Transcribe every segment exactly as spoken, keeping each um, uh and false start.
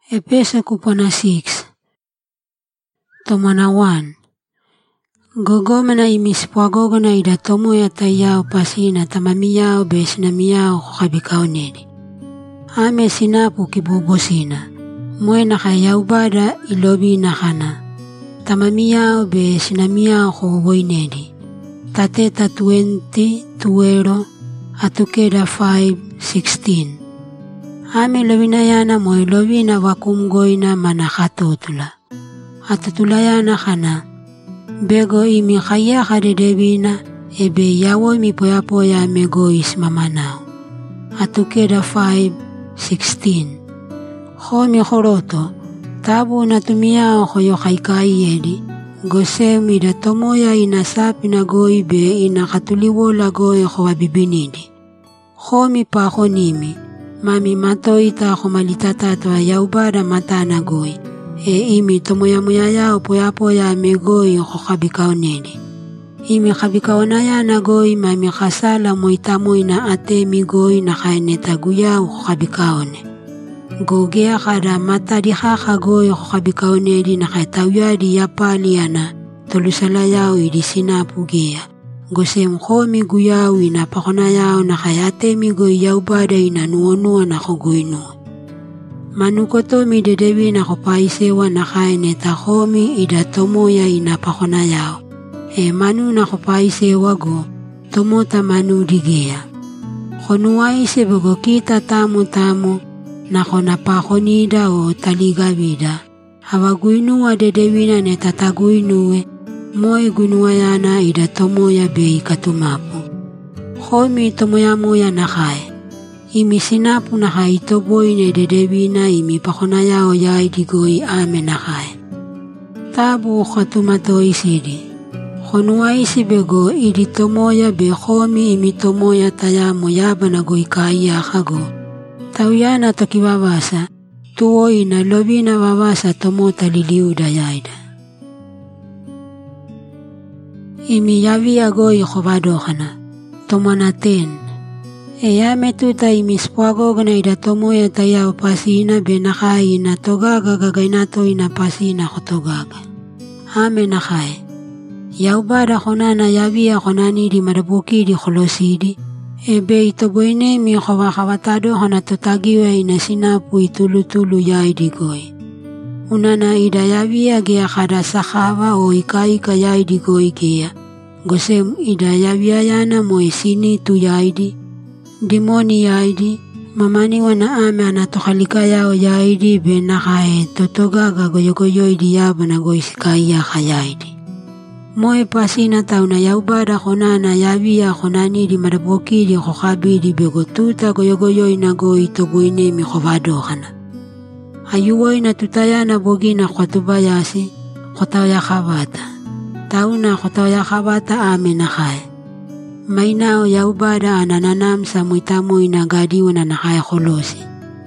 Efeso kupana six. Tomana one. Gogomana imispwagogo na ida tomo ya tayao pasina tamamiyao besinamiyao kukabikaonedi. Ame sinapu kibubosina. Mwena kayao bada ilobi na kana. Tamamiyao besinamiyao kukuboinedi. Tateta twenty tuero atukeda five sixteen. Ame lobinayana mo lobina wakumgoina manakatutula. Atutulayana kana. Bego imi kaya kadedebina ebe yawo mi poya poya mego ismamanao. Atukeda five sixteen. Homi horoto. Tabu natumia hoyo kaikai yedi. Gosemi da tomoya inasapi na goi be inakatuliwo la goi hoa bibinidi. Homi pa honimi. Mami matoita homalitatato yaubada matana goi. E imi tomoya moya yao poya poya me goi hokabikaonedi. Imi kabikaonaya na goi mami kasala moitamoi na ate mi goi na kaineta guya hokabikaone. Gogea kada matadi haka goi hokabikaonedi na kaitawiyadi yapali ana tolusala yao idi sinapu gea. Gose mkomi guyao ina pakona yao na kayate mi goi yaubada ina nuonua na kogoinua. Manukoto mi dedebi na kopaisewa na kaineta homi ida tomoya ina pakona yao. E manu na kopaisewa go tomota manu digea. Konuwaise bogo kita tamu tamu na kona pakonida o taligabida. Hawaguinua dedebina ne tataguinue. Moe gunuayana ida tomoya bei katumapu. Homi tomoya moya na kai. Imi sinapu na kai toboi ne dedebina imi pakona yao yai digoi ame na kai. Tabu katumato isidi. Honua isi bego idi tomoya be homi imi tomoya tayamo yaba na goi kaya kago. Tauyana tokibabasa. Tuo ina lobina babasa tomota liliuda yaida. Imi yavi agoi khobadohana. Tomana ten. Eya metuta imi spwagogo na ida tomoya tayao pasina benakai ina togaga gagainato ina pasina kotogaga. Ame nakai. Yaubada khonana yavia khonani di marabuki di kholosidi. Ebe itoboine mi khobakhabatado hana totagiwe ina sinapu itulu tulu yai digoi. Unana ida yavia gea kada sakhava o ikai ka yai digoi gea. Gosem ida yavia yana mo isini tu yaidi. Dimoni yaidi. Mamani wana ame anatokhalika yao yaidi be nakae totogaga goyogoyo idi yaba na goisikai ya khayaidi. Moe pasina tauna yaubada khonana yavia khonani di maraboki di khokhabidi begotuta goyogoyo ina goi toboine mi khobadohana. Ayuwa ina tutayana bogina khotubayasi khotaya khabata. Tauna khotaya khabata ame nakai. Mainao yaubada anananam sa muitamo ina gadiwa na nakai kholosi.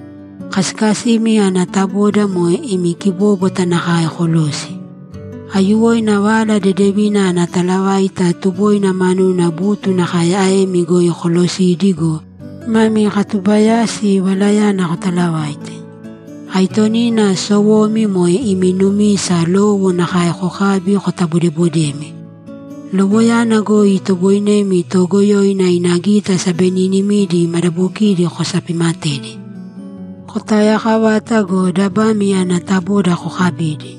Kaskasimi anataboda moe imi kibobota nakai kholosi. Ayuwa ina wala dedebina anatalawaita tubo ina manu na butu na kayae migoi kholosi digo. Mami khatubayasi walaya na kotalawaite. Aitonina sowomi moe iminumi sa lowo na kaya kokhabi kotabudebodemi. Lowoya na go itoboinemi togoyo ina inagita sa beninimidi marabukidi kosapimatedi. Kotaya kawata go dabami anataboda kokhabidi.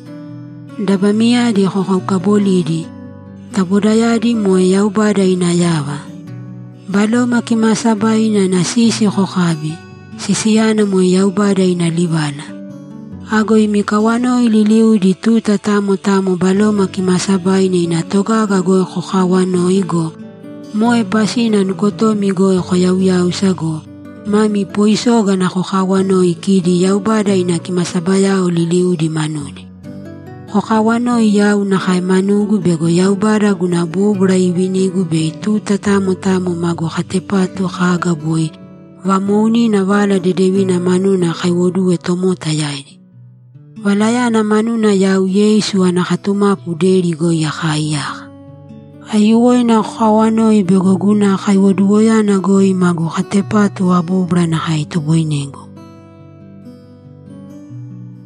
Dabamia di kokabolidi. Tabodayadi moe yaubada inayawa. Balo makimasaba ina nasisi kokhabi. Sisiyana mo yaubada inalibana. Ago imikawano ililiu di tuta tamo tamo baloma kimasabay na inatoga gagoy kokawano igo. Moe pasina nukoto migo koyawiyaw sago. Mami poisoga na kokawano ikidi yaubada ina kimasabaya o liliu di manuni. Kokawano iyaw na kay manugu bego yaubada gunabubra ibinigu be tuta tamo tamo mago katepato kagaboy. Wamoni na wala dedewi na manu na kaywoduwe tomota yaidi. Walaya na manu na yau Yesu anakatuma puderi go ya kaya. Ayuwoy na kawano ibegoguna kaywoduwe na go imago katepatu wabubra na kaituboy nego.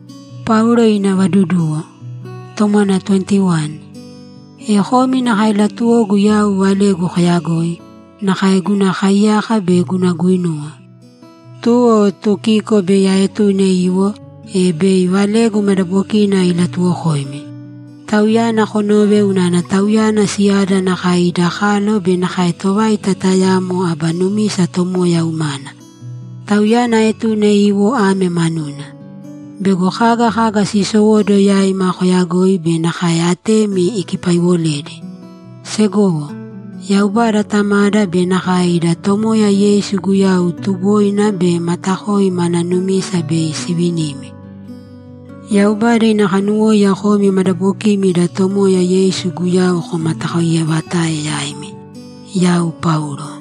Paulo ina waduduo. Tomana twenty-one. E homi na kailatuo guyau wale gukayagoi, na kaiguna kayaka be guna guinua. Tuo tukiko be ya etu ne iwo, e be wale gumadaboki na ilatuo hoimi. Tauyana konobe unana tauyana siada na kaidakalo be na kaitowa itatayamo abanumi sa tomo ya umana. Tauyana etu ne iwo ame manuna. Bego kaga kaga si sowodo ya ima koyagoi be na kayate mi ikipaiwolede. Segowo, ya ubara tamada be na kaida tomo ya Yesu guyau tuboina be matakoi mananumisa be sibinimi. Ya ubara ina kanuo ya homi madaboki mi da tomo ya Yesu guyau ko matakoi ya batae ya imi. Yau Paulo.